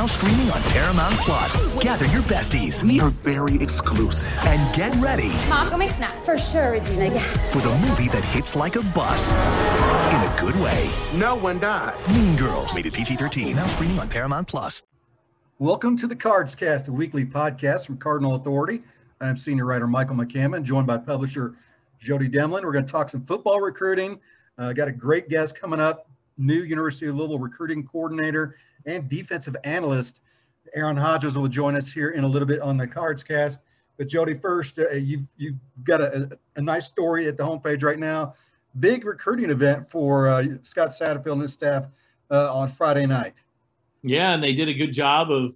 Now streaming on Paramount Plus. Gather your besties. We are very exclusive. And get ready. Mom, go make snacks. For sure, Regina, yeah. For the movie that hits like a bus. In a good way. No one died. Mean Girls. Rated PG-13. Now streaming on Paramount Plus. Welcome to the Cards Cast, a weekly podcast from Cardinal Authority. I'm senior writer Michael McCammon, joined by publisher Jody Demlin. We're going to talk some football recruiting. Got a great guest coming up, new University of Louisville recruiting coordinator and defensive analyst. Aaron Hodges will join us here in a little bit on the Cards Cast. But Jody, first, you've got a nice story at the homepage right now. Big recruiting event for Scott Satterfield and his staff on Friday night. Yeah, and they did a good job of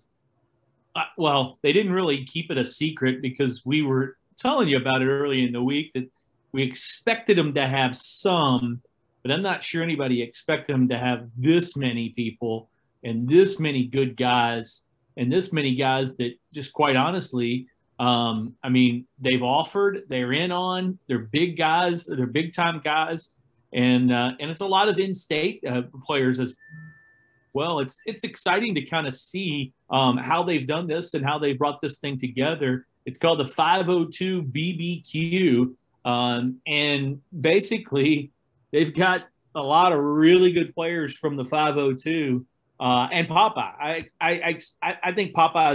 they didn't really keep it a secret because we were telling you about it early in the week that we expected them to have some, but I'm not sure anybody expected them to have this many people and this many good guys and this many guys that just quite honestly, they've offered, they're in on, they're big guys, they're big time guys, and it's a lot of in-state players as well. It's exciting to kind of see how they've done this and how they brought this thing together. It's called the 502 BBQ, and basically they've got a lot of really good players from the 502 and Popeye. I think Popeye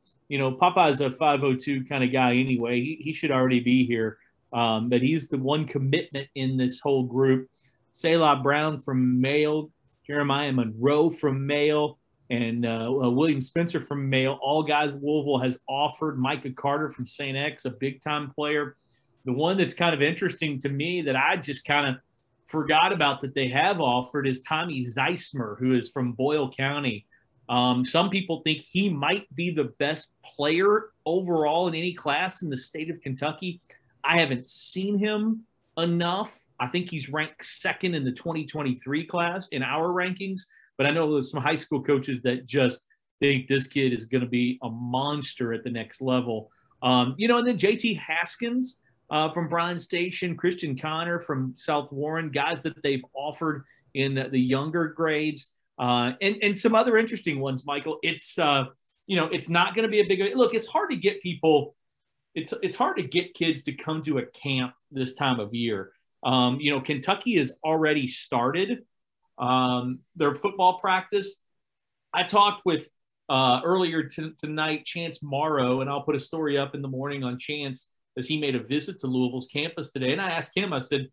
is a 502 kind of guy anyway. He should already be here, but he's the one commitment in this whole group. Selah Brown from Mayo, Jeremiah Monroe from Mayo, and William Spencer from Mayo. All guys Louisville has offered. Micah Carter from St. X, a big-time player. The one that's kind of interesting to me that I just kind of forgot about that they have offered is Tommy Zeismer, who is from Boyle County. Some people think he might be the best player overall in any class in the state of Kentucky. I haven't seen him enough. I think he's ranked second in the 2023 class in our rankings, but I know there's some high school coaches that just think this kid is going to be a monster at the next level. And then JT Haskins from Bryan Station, Christian Connor from South Warren, guys that they've offered in the younger grades, and some other interesting ones, Michael. It's not going to be a big look. It's hard to get people. It's hard to get kids to come to a camp this time of year. Kentucky has already started their football practice. I talked with earlier tonight Chance Morrow, and I'll put a story up in the morning on Chance as he made a visit to Louisville's campus today. And I asked him, I said,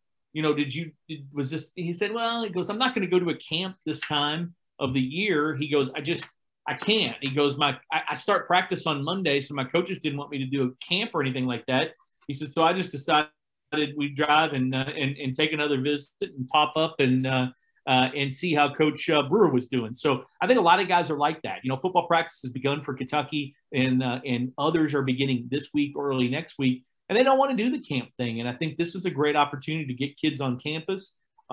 was this? He said, well, he goes, I'm not going to go to a camp this time of the year. He goes, I can't. He goes, I start practice on Monday, so my coaches didn't want me to do a camp or anything like that. He said, so I just decided we'd drive and take another visit and pop up and see how Coach Brewer was doing. So I think a lot of guys are like that. Football practice has begun for Kentucky, and others are beginning this week or early next week, and they don't want to do the camp thing. And I think this is a great opportunity to get kids on campus,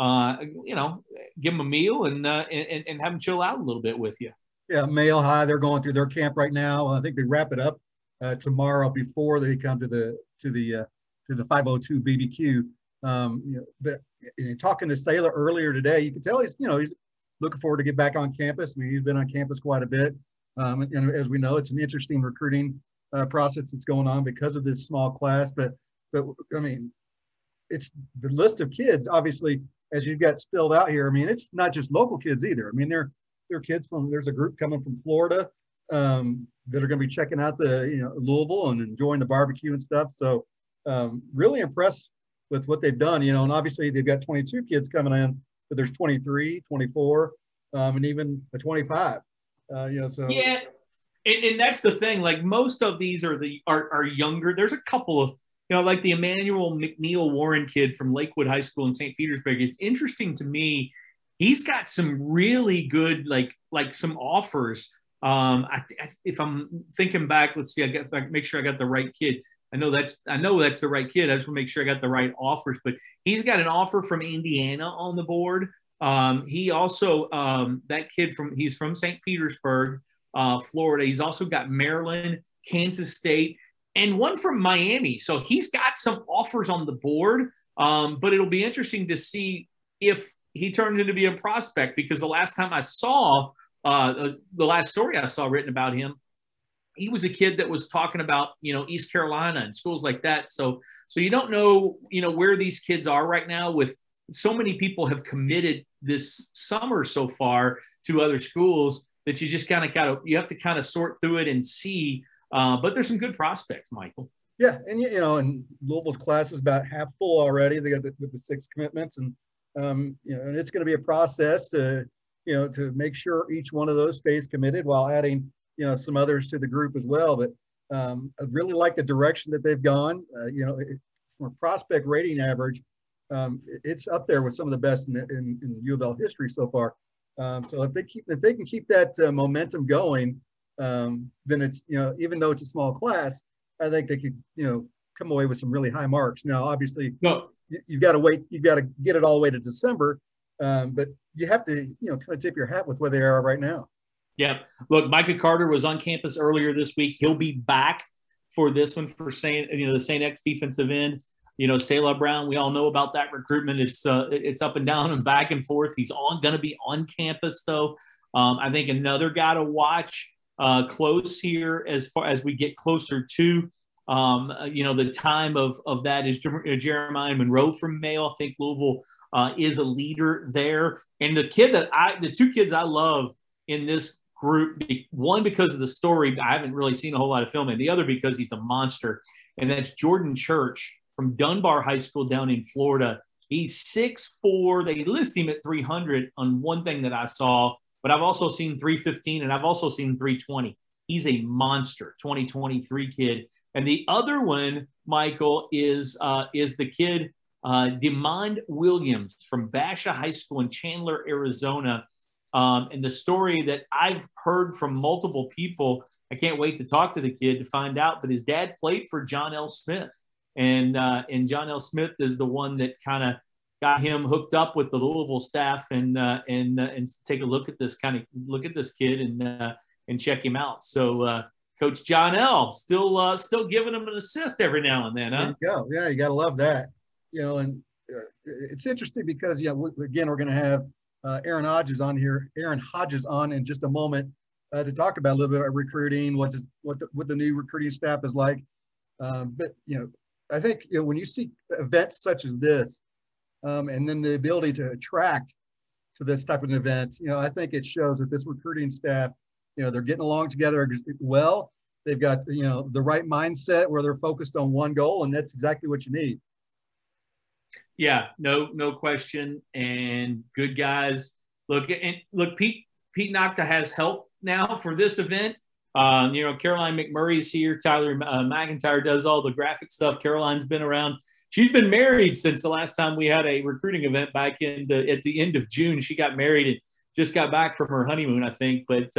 give them a meal and have them chill out a little bit with you. Yeah, Mail High, they're going through their camp right now. I think they wrap it up tomorrow before they come to the 502 BBQ. But talking to Selah earlier today, you can tell he's looking forward to get back on campus. I mean, he's been on campus quite a bit. And as we know, it's an interesting recruiting process that's going on because of this small class. But I mean, it's the list of kids, obviously, as you've got spilled out here. I mean, it's not just local kids either. I mean, they're kids there's a group coming from Florida that are going to be checking out the Louisville and enjoying the barbecue and stuff. So really impressed with what they've done, and obviously they've got 22 kids coming in, but there's 23, 24, and even a 25. So yeah, and that's the thing. Like most of these are younger. There's a couple of like the Emmanuel McNeil Warren kid from Lakewood High School in St. Petersburg. It's interesting to me. He's got some really good like some offers. If I'm thinking back, let's see. Make sure I got the right kid. I know that's the right kid. I just want to make sure I got the right offers. But he's got an offer from Indiana on the board. He also that kid he's from St. Petersburg, Florida. He's also got Maryland, Kansas State, and one from Miami. So he's got some offers on the board. But it'll be interesting to see if he turns into be a prospect, because the last time I saw the last story I saw written about him, he was a kid that was talking about, East Carolina and schools like that. So you don't know, where these kids are right now. With so many people have committed this summer so far to other schools, that you just you have to kind of sort through it and see. But there's some good prospects, Michael. Yeah, and and Louisville's class is about half full already. They got the 6 commitments, and and it's going to be a process to make sure each one of those stays committed while adding some others to the group as well. But I really like the direction that they've gone. From a prospect rating average, it's up there with some of the best in U of L history so far. So if they can keep that momentum going, then it's even though it's a small class, I think they could come away with some really high marks. Now, obviously, you've got to wait. You've got to get it all the way to December, but you have to kind of tip your hat with where they are right now. Yeah. Look, Micah Carter was on campus earlier this week. He'll be back for this one for the St. X defensive end. Selah Brown, we all know about that recruitment. It's up and down and back and forth. He's going to be on campus, though. I think another guy to watch close here as far as we get closer to, the time of that is Jeremiah Monroe from Mayo. I think Louisville is a leader there. And the two kids I love in this group, one because of the story, I haven't really seen a whole lot of film, and the other because he's a monster, and that's Jordan Church from Dunbar High School down in Florida. He's 6'4". They list him at 300 on one thing that I saw, but I've also seen 315 and I've also seen 320. He's a monster, 2023 kid. And the other one, Michael, is the kid Demond Williams from Basha High School in Chandler, Arizona. And the story that I've heard from multiple people, I can't wait to talk to the kid to find out, but his dad played for John L. Smith. And John L. Smith is the one that kind of got him hooked up with the Louisville staff and take a look at this kid and check him out. So Coach John L. still giving him an assist every now and then, huh? There you go. Yeah, you got to love that. And it's interesting because we're going to have Aaron Hodges on in just a moment to talk about a little bit about recruiting, what the new recruiting staff is like. But I think when you see events such as this, and then the ability to attract to this type of an event, I think it shows that this recruiting staff, they're getting along together well. They've got the right mindset where they're focused on one goal, and that's exactly what you need. Yeah, no question, and good guys. Look, Pete Nocta has help now for this event. Caroline McMurray's here. Tyler McIntyre does all the graphic stuff. Caroline's been around. She's been married since the last time we had a recruiting event back at the end of June. She got married and just got back from her honeymoon, I think. But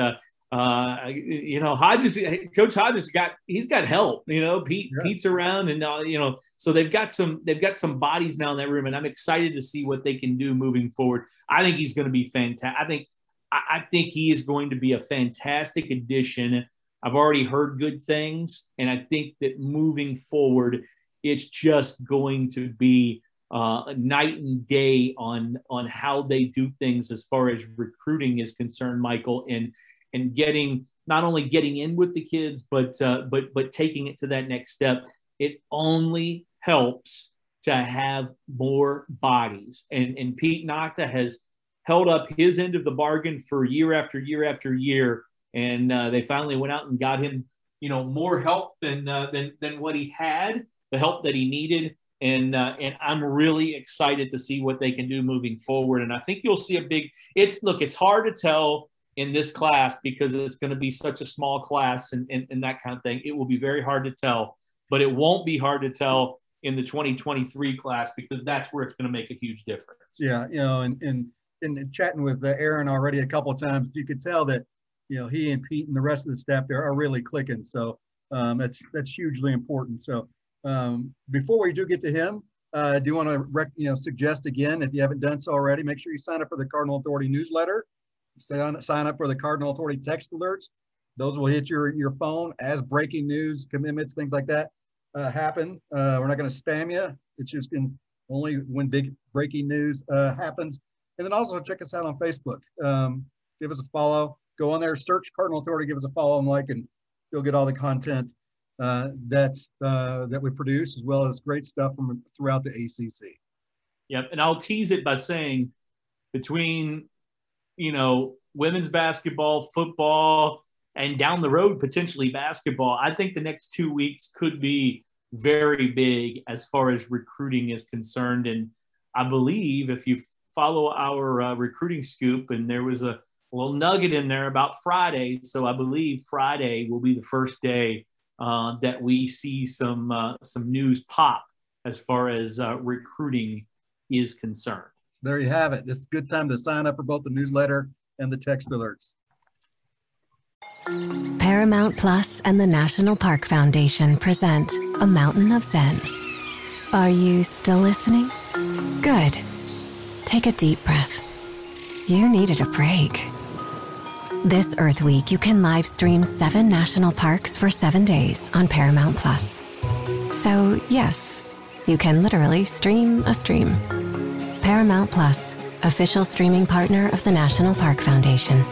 Hodges, Coach Hodges he's got help. Pete's around, and so they've got some bodies now in that room, and I'm excited to see what they can do moving forward. I think he's going to be fantastic. I think he is going to be a fantastic addition. I've already heard good things, and I think that moving forward, it's just going to be night and day on how they do things as far as recruiting is concerned, Michael, and not only getting in with the kids, but taking it to that next step. It only helps to have more bodies, and Pete Nocta has held up his end of the bargain for year after year after year, and they finally went out and got him, more help than what he had, the help that he needed, and I'm really excited to see what they can do moving forward. And I think you'll see it's hard to tell in this class because it's going to be such a small class and that kind of thing. It will be very hard to tell, but it won't be hard to tell in the 2023 class because that's where it's going to make a huge difference. Yeah, and chatting with Aaron already a couple of times, you could tell that, he and Pete and the rest of the staff there are really clicking. So that's hugely important. So before we do get to him, do you want to suggest again, if you haven't done so already, make sure you sign up for the Cardinal Authority newsletter. Sign up for the Cardinal Authority text alerts. Those will hit your phone as breaking news, commitments, things like that happen. We're not going to spam you. It's just only when big breaking news happens. And then also check us out on Facebook. Give us a follow. go on there, search Cardinal Authority, give us a follow and like, and you'll get all the content that we produce, as well as great stuff from throughout the ACC. Yep, and I'll tease it by saying between, women's basketball, football, and down the road, potentially basketball, I think the next 2 weeks could be very big as far as recruiting is concerned. And I believe if you follow our recruiting scoop, and there was a little nugget in there about Friday. So I believe Friday will be the first day that we see some news pop as far as recruiting is concerned. There you have it. This is a good time to sign up for both the newsletter and the text alerts. Paramount Plus and the National Park Foundation present A Mountain of Zen. Are you still listening? Good. Take a deep breath. You needed a break. This Earth Week, you can live stream 7 national parks for 7 days on Paramount Plus. So, yes, you can literally stream a stream. Paramount Plus, official streaming partner of the National Park Foundation.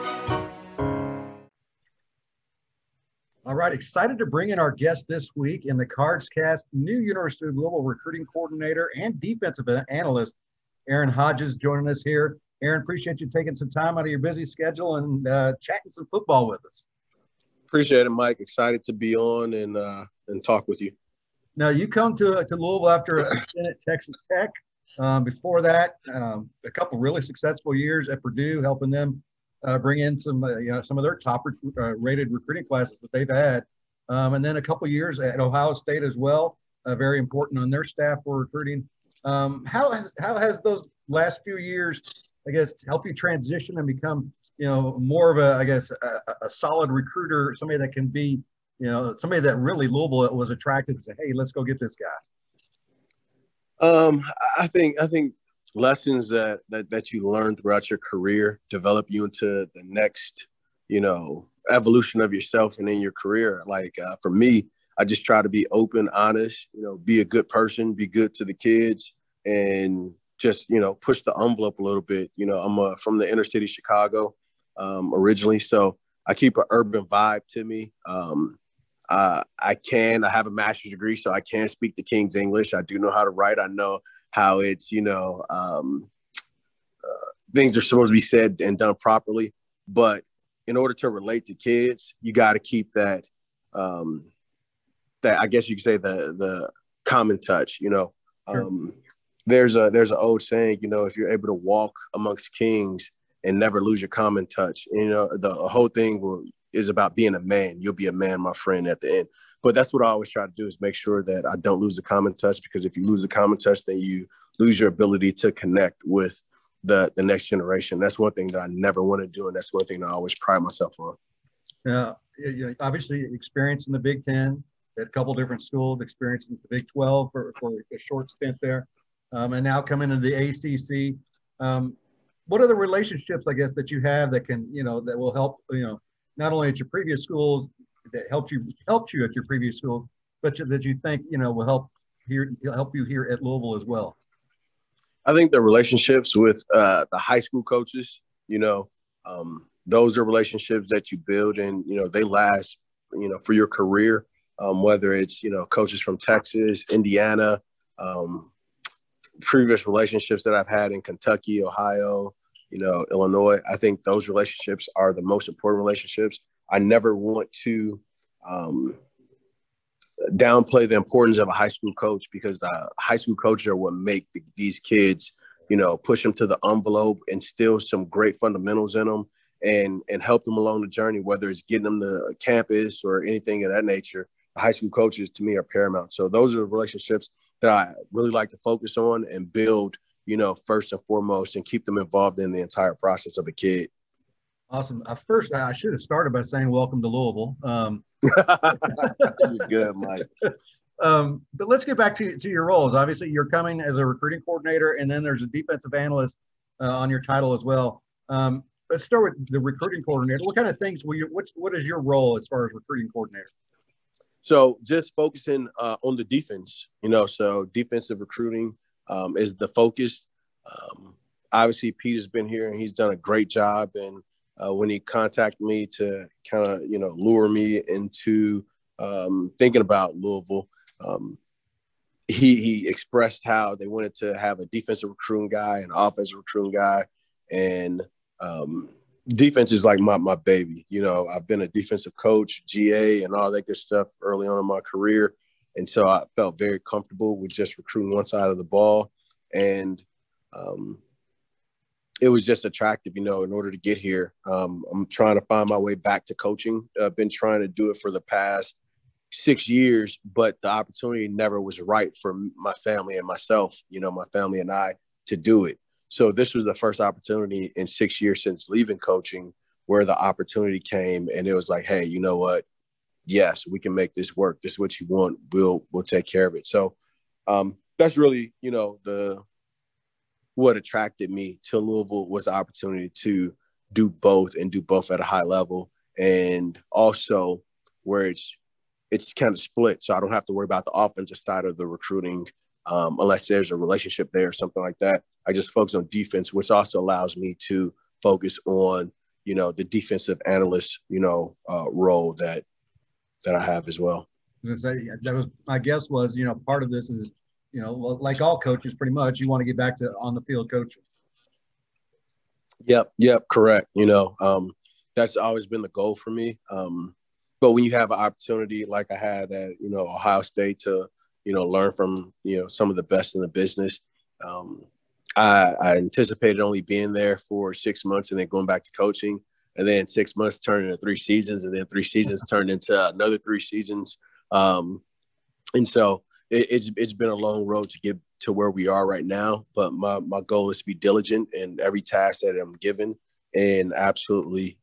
All right, excited to bring in our guest this week in the Cards Cast, new University of Louisville recruiting coordinator and defensive analyst, Aaron Hodges, joining us here. Aaron, appreciate you taking some time out of your busy schedule and chatting some football with us. Appreciate it, Mike. Excited to be on and talk with you. Now, you come to Louisville after a stint at Texas Tech. Before that, a couple really successful years at Purdue, helping them bring in some of their top rated recruiting classes that they've had, and then a couple years at Ohio State as well. Very important on their staff for recruiting. How has those last few years, I guess, help you transition and become more of a solid recruiter, somebody that can be somebody that really Louisville was attracted to say, hey, let's go get this guy? I think lessons that you learn throughout your career develop you into the next, evolution of yourself and in your career. Like for me, I just try to be open, honest, be a good person, be good to the kids, and just, push the envelope a little bit. I'm from the inner city Chicago originally, so I keep an urban vibe to me. I have a master's degree, so I can speak the King's English. I do know how to write. I know how it's, things are supposed to be said and done properly. But in order to relate to kids, you got to keep that, that I guess you could say the common touch, Sure. There's an old saying, if you're able to walk amongst kings and never lose your common touch, the whole thing is about being a man. You'll be a man, my friend, at the end. But that's what I always try to do, is make sure that I don't lose the common touch, because if you lose the common touch, then you lose your ability to connect with the next generation. That's one thing that I never want to do, and that's one thing that I always pride myself on. Obviously, experience in the Big Ten at a couple different schools, experience in the Big 12 for a short stint there, and now coming into the ACC. What are the relationships, I guess, that you have that can, that will help, not only at your previous schools, that helped you at your previous schools, but that you think, will help you here at Louisville as well? I think the relationships with the high school coaches, those are relationships that you build, and, they last, for your career, whether it's, coaches from Texas, Indiana, previous relationships that I've had in Kentucky, Ohio, Illinois. I think those relationships are the most important relationships. I never want to downplay the importance of a high school coach, because the high school coaches are what make these kids, push them to the envelope, instill some great fundamentals in them, and help them along the journey, whether it's getting them to campus or anything of that nature. The high school coaches, to me, are paramount. So those are the relationships that I really like to focus on and build, first and foremost, and keep them involved in the entire process of a kid. Awesome. First, I should have started by saying welcome to Louisville. You're good, Mike. But let's get back to your roles. Obviously, you're coming as a recruiting coordinator, and then there's a defensive analyst on your title as well. Let's start with the recruiting coordinator. What kind of things what is your role as far as recruiting coordinator? So just focusing on the defense, so defensive recruiting is the focus. Obviously, Pete has been here and he's done a great job. And when he contacted me to kind of, lure me into thinking about Louisville. He expressed how they wanted to have a defensive recruiting guy, an offensive recruiting guy, and defense is like my baby. I've been a defensive coach, GA, and all that good stuff early on in my career. And so I felt very comfortable with just recruiting one side of the ball. And it was just attractive, in order to get here. I'm trying to find my way back to coaching. I've been trying to do it for the past 6 years, but the opportunity never was right for my family and myself, my family and I, to do it. So this was the first opportunity in 6 years since leaving coaching where the opportunity came, and it was like, hey, you know what? Yes, we can make this work. This is what you want. We'll take care of it. So that's really, what attracted me to Louisville was the opportunity to do both and do both at a high level, and also where it's kind of split. So I don't have to worry about the offensive side of the recruiting unless there's a relationship there or something like that. I just focus on defense, which also allows me to focus on, the defensive analyst, role that I have as well. That was my guess was, part of this is, like all coaches, pretty much, you want to get back to on the field coaching. Yep, correct. That's always been the goal for me. But when you have an opportunity like I had at, Ohio State to, learn from, some of the best in the business, I anticipated only being there for 6 months and then going back to coaching. And then 6 months turned into 3 seasons, and then 3 seasons turned into another 3 seasons. And so it's been a long road to get to where we are right now. But my goal is to be diligent in every task that I'm given and absolutely,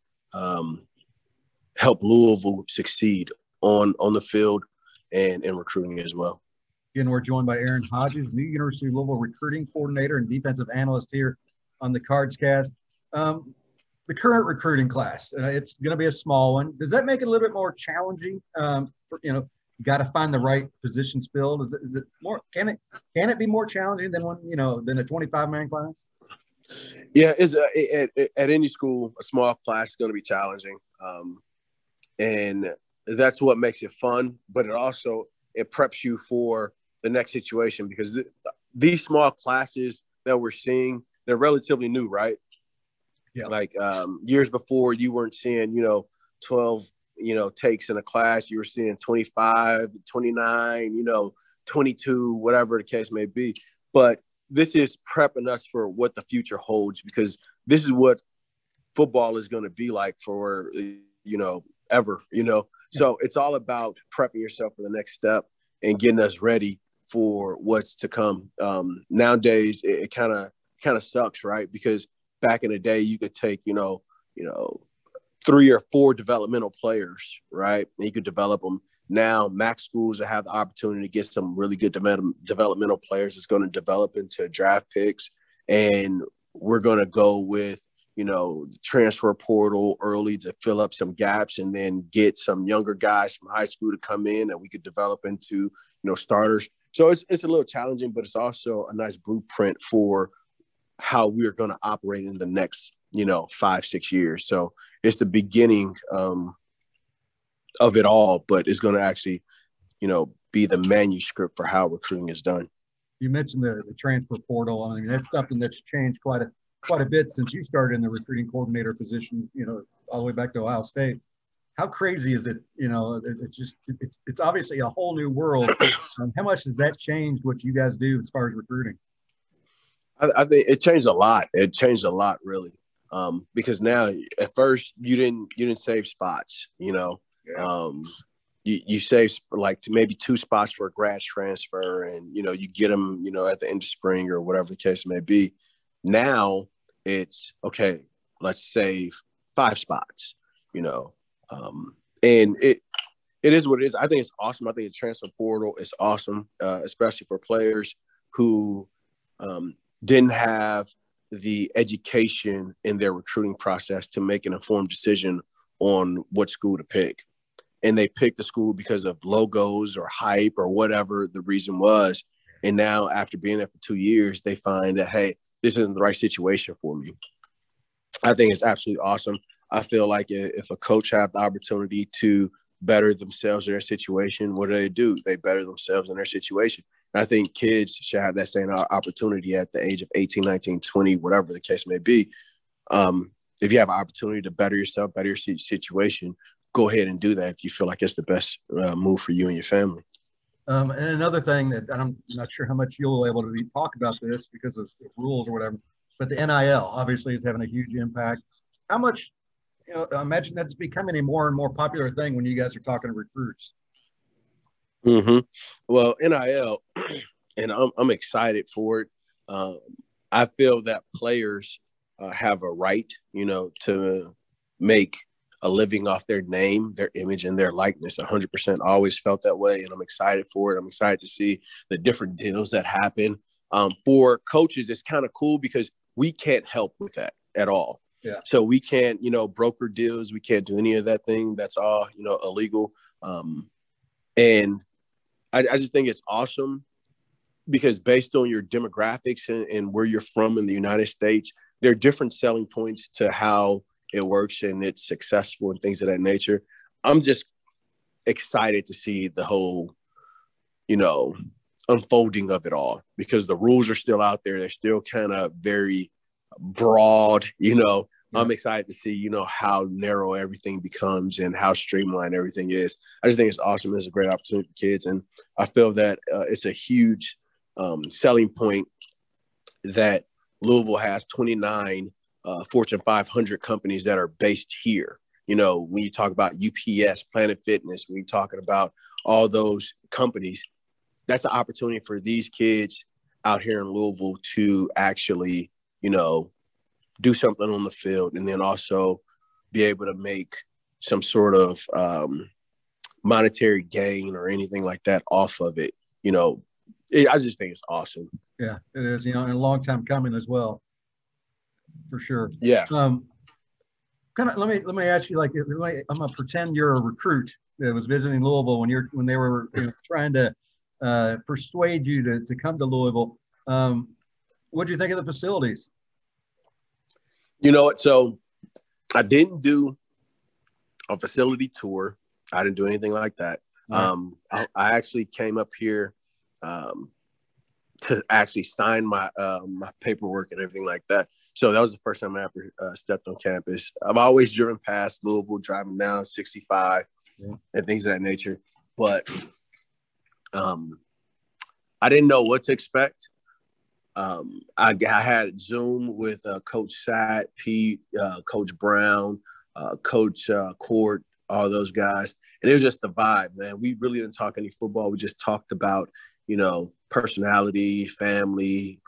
help Louisville succeed on the field and in recruiting as well. Again, we're joined by Aaron Hodges, the University of Louisville recruiting coordinator and defensive analyst here on the Cards Cast. The current recruiting class, it's going to be a small one. Does that make it a little bit more challenging? You got to find the right positions filled. Is it more? Can it be more challenging than than a 25-man class? Yeah, at any school, a small class is going to be challenging, and that's what makes it fun. But it preps you for the next situation, because these small classes that we're seeing, they're relatively new, right? Yeah. Like years before, you weren't seeing 12 takes in a class. You were seeing 25, 29, 22, whatever the case may be. But this is prepping us for what the future holds, because this is what football is going to be like for, ever, So it's all about prepping yourself for the next step and getting us ready for what's to come. Nowadays, it kind of sucks, right? Because back in the day, you could take, 3 or 4 developmental players, right? And you could develop them. Now, MAC schools have the opportunity to get some really good developmental players that's going to develop into draft picks. And we're going to go with, transfer portal early to fill up some gaps, and then get some younger guys from high school to come in and we could develop into, starters. So it's a little challenging, but it's also a nice blueprint for how we're going to operate in the next, 5-6 years. So it's the beginning of it all, but it's going to actually, be the manuscript for how recruiting is done. You mentioned the transfer portal. I mean, that's something that's changed quite a bit since you started in the recruiting coordinator position, all the way back to Ohio State. How crazy is it? It's obviously a whole new world. How much has that changed what you guys do as far as recruiting? I think it changed a lot. It changed a lot, really, because now at first you didn't save spots. Yeah. You save like maybe 2 spots for a grad transfer, and you get them at the end of spring or whatever the case may be. Now it's okay. Let's save 5 spots. And it is what it is. I think it's awesome. I think the transfer portal is awesome, especially for players who didn't have the education in their recruiting process to make an informed decision on what school to pick. And they picked the school because of logos or hype or whatever the reason was. And now after being there for 2 years, they find that, hey, this isn't the right situation for me. I think it's absolutely awesome. I feel like if a coach have the opportunity to better themselves in their situation, what do? They better themselves in their situation. And I think kids should have that same opportunity at the age of 18, 19, 20, whatever the case may be. If you have an opportunity to better yourself, better your situation, go ahead and do that if you feel like it's the best move for you and your family. And another thing that I'm not sure how much you'll be able to talk about this because of rules or whatever, but the NIL obviously is having a huge impact. How much, I imagine that's becoming a more and more popular thing when you guys are talking to recruits. Mm-hmm. Well, NIL, and I'm excited for it. I feel that players have a right, to make a living off their name, their image, and their likeness. 100%. I always felt that way, and I'm excited for it. I'm excited to see the different deals that happen. For coaches, it's kind of cool because we can't help with that at all. Yeah. So we can't, broker deals. We can't do any of that thing. That's all, illegal. And I just think it's awesome because based on your demographics and where you're from in the United States, there are different selling points to how it works and it's successful and things of that nature. I'm just excited to see the whole, unfolding of it all because the rules are still out there. They're still kind of very broad, Yeah. I'm excited to see, how narrow everything becomes and how streamlined everything is. I just think it's awesome. It's a great opportunity for kids. And I feel that it's a huge selling point that Louisville has 29 Fortune 500 companies that are based here. When you talk about UPS, Planet Fitness, when you're talking about all those companies, that's an opportunity for these kids out here in Louisville to actually, do something on the field and then also be able to make some sort of monetary gain or anything like that off of it. I just think it's awesome. Yeah, it is, and a long time coming as well. For sure. Yeah. Let me ask you, I'm gonna pretend you're a recruit that was visiting Louisville when they were trying to persuade you to come to Louisville. What do you think of the facilities? So I didn't do a facility tour. I didn't do anything like that. Right. I actually came up here to actually sign my paperwork and everything like that. So that was the first time I ever stepped on campus. I've always driven past Louisville, driving down 65 and things of that nature. But I didn't know what to expect. I had Zoom with Coach Satt, Pete, Coach Brown, Coach Court, all those guys. And it was just the vibe, man. We really didn't talk any football. We just talked about, personality, family,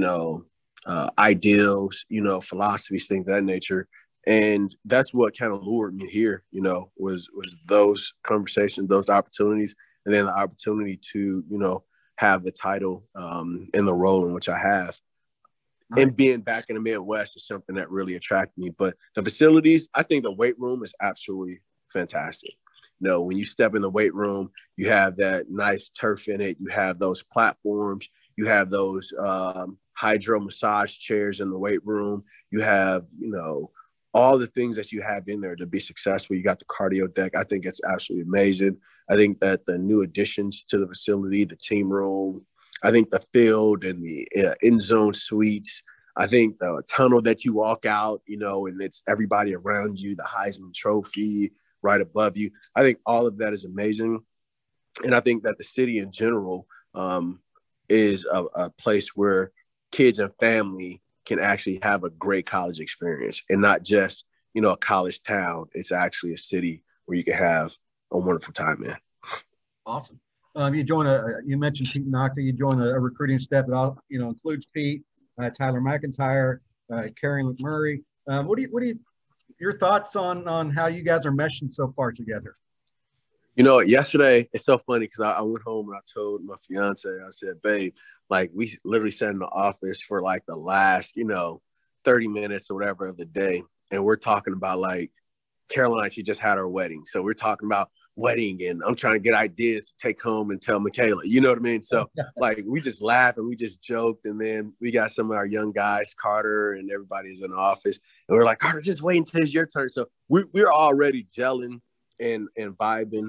ideals, philosophies, things of that nature. And that's what kind of lured me here, was those conversations, those opportunities, and then the opportunity to, have the title and the role in which I have. Right. And being back in the Midwest is something that really attracted me. But the facilities, I think the weight room is absolutely fantastic. When you step in the weight room, you have that nice turf in it. You have those platforms. You have those hydro massage chairs in the weight room. You have, all the things that you have in there to be successful. You got the cardio deck. I think it's absolutely amazing. I think that the new additions to the facility, the team room, I think the field and the end zone suites, I think the tunnel that you walk out, and it's everybody around you, the Heisman Trophy right above you. I think all of that is amazing. And I think that the city in general is a place where kids and family can actually have a great college experience and not just, a college town. It's actually a city where you can have a wonderful time in. Awesome. You mentioned Pete Nocta. You joined a recruiting staff that includes Pete, Tyler McIntyre, Karen McMurray. What do you your thoughts on how you guys are meshing so far together? Yesterday, it's so funny because I went home and I told my fiance, I said, babe, we literally sat in the office for the last, 30 minutes or whatever of the day. And we're talking about Caroline, she just had her wedding. So we're talking about wedding and I'm trying to get ideas to take home and tell Michaela, you know what I mean? So we just laugh and we just joked. And then we got some of our young guys, Carter and everybody's in the office. And we're like, Carter, just wait until it's your turn. So we're already gelling and vibing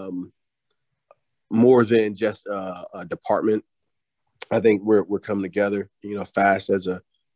more than just a department. I think we're coming together, fast as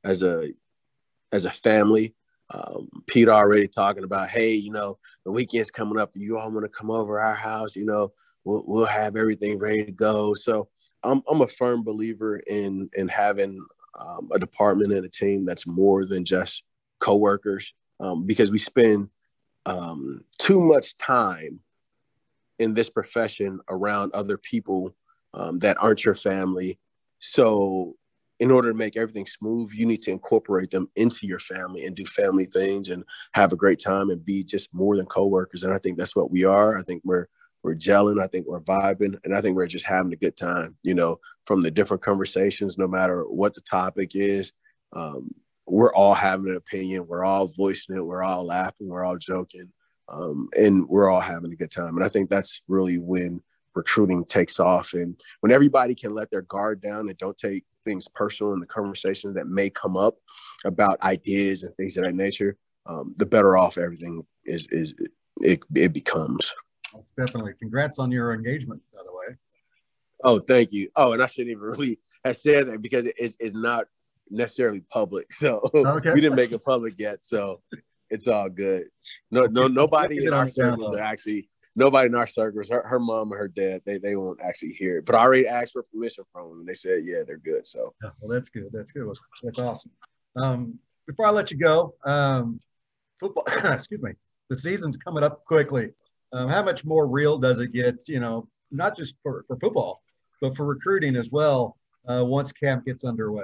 a family. Pete already talking about, hey, the weekend's coming up. You all want to come over our house? We'll have everything ready to go. So I'm a firm believer in having a department and a team that's more than just coworkers, because we spend too much time in this profession around other people that aren't your family. So in order to make everything smooth, you need to incorporate them into your family and do family things and have a great time and be just more than coworkers. And I think that's what we are. I think we're gelling. I think we're vibing. And I think we're just having a good time, from the different conversations, no matter what the topic is. We're all having an opinion. We're all voicing it. We're all laughing. We're all joking. And we're all having a good time. And I think that's really when recruiting takes off, and when everybody can let their guard down and don't take things personal in the conversations that may come up about ideas and things of that nature, the better off everything it becomes. Definitely. Congrats on your engagement, by the way. Oh, thank you. Oh, and I shouldn't even really have said that because it's not necessarily public. So okay. We didn't make it public yet. So it's all good. Nobody in our circles are actually, nobody in our circles, her mom and her dad, they won't actually hear it. But I already asked for permission from them, and they said, yeah, they're good. So well, that's good. That's good. That's awesome. Before I let you go, football, excuse me, the season's coming up quickly. How much more real does it get, not just for football, but for recruiting as well, once camp gets underway?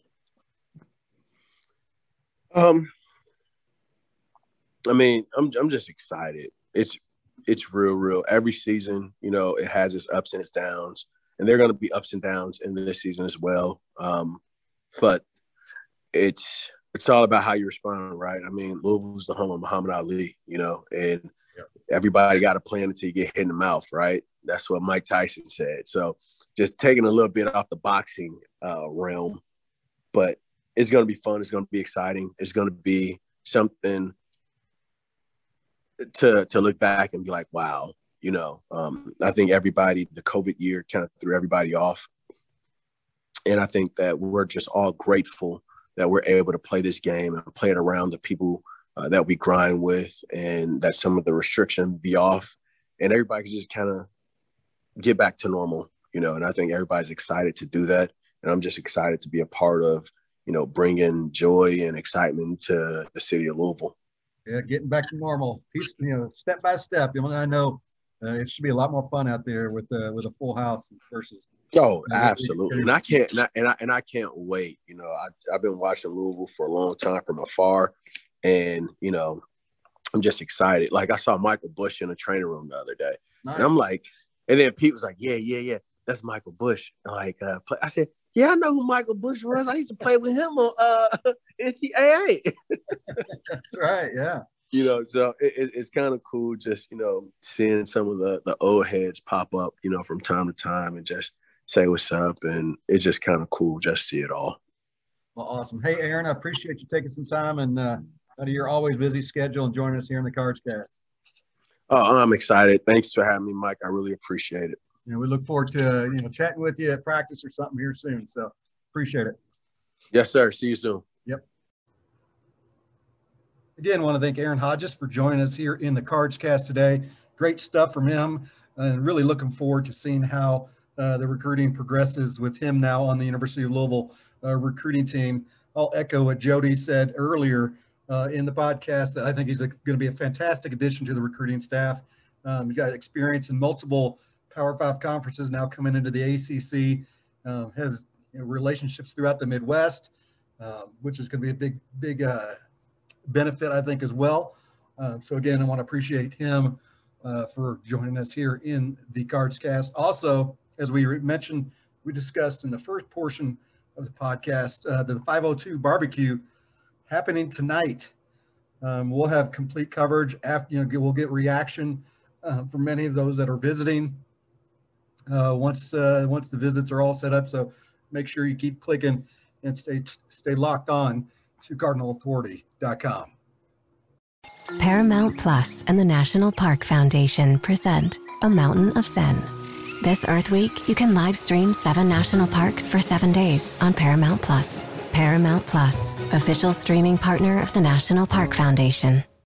I mean, I'm just excited. It's real. Every season, it has its ups and its downs, and there are going to be ups and downs in this season as well. But it's all about how you respond, right? I mean, Louisville's the home of Muhammad Ali, and everybody got a plan until you get hit in the mouth, right? That's what Mike Tyson said. So just taking a little bit off the boxing realm, but it's going to be fun. It's going to be exciting. It's going to be something to look back and be like, wow, I think the COVID year kind of threw everybody off. And I think that we're just all grateful that we're able to play this game and play it around the people that we grind with, and that some of the restriction be off and everybody can just kind of get back to normal, and I think everybody's excited to do that. And I'm just excited to be a part of, bringing joy and excitement to the city of Louisville. Yeah, getting back to normal, step by step. I know it should be a lot more fun out there with a full house versus. Oh, absolutely, and I can't wait. I've been watching Louisville for a long time from afar, and I'm just excited. Like I saw Michael Bush in a training room the other day, nice. And I'm like, and then Pete was like, yeah, that's Michael Bush. Like I said, yeah, I know who Michael Bush was. I used to play with him on NCAA. That's right, yeah. So it's kind of cool just, seeing some of the old heads pop up, from time to time and just say what's up. And it's just kind of cool just to see it all. Well, awesome. Hey, Aaron, I appreciate you taking some time and out of your always busy schedule and joining us here in the Cards Cast. Oh, I'm excited. Thanks for having me, Mike. I really appreciate it. We look forward to chatting with you at practice or something here soon. So appreciate it. Yes, sir. See you soon. Yep. Again, want to thank Aaron Hodges for joining us here in the Cards Cast today. Great stuff from him, and really looking forward to seeing how the recruiting progresses with him now on the University of Louisville recruiting team. I'll echo what Jody said earlier in the podcast, that I think he's going to be a fantastic addition to the recruiting staff. He's got experience in multiple Power 5 conferences, now coming into the ACC, has relationships throughout the Midwest, which is going to be a big benefit, I think, as well. So again, I want to appreciate him for joining us here in the Cards Cast. Also, as we mentioned, we discussed in the first portion of the podcast, the 502 barbecue happening tonight. We'll have complete coverage after, we'll get reaction from many of those that are visiting once the visits are all set up. So make sure you keep clicking and stay locked on to CardinalAuthority.com. Paramount.com. Paramount Plus and the National Park Foundation present A Mountain of Zen. This Earth Week, you can live stream 7 national parks for 7 days on Paramount Plus. Paramount Plus, official streaming partner of the National Park Foundation.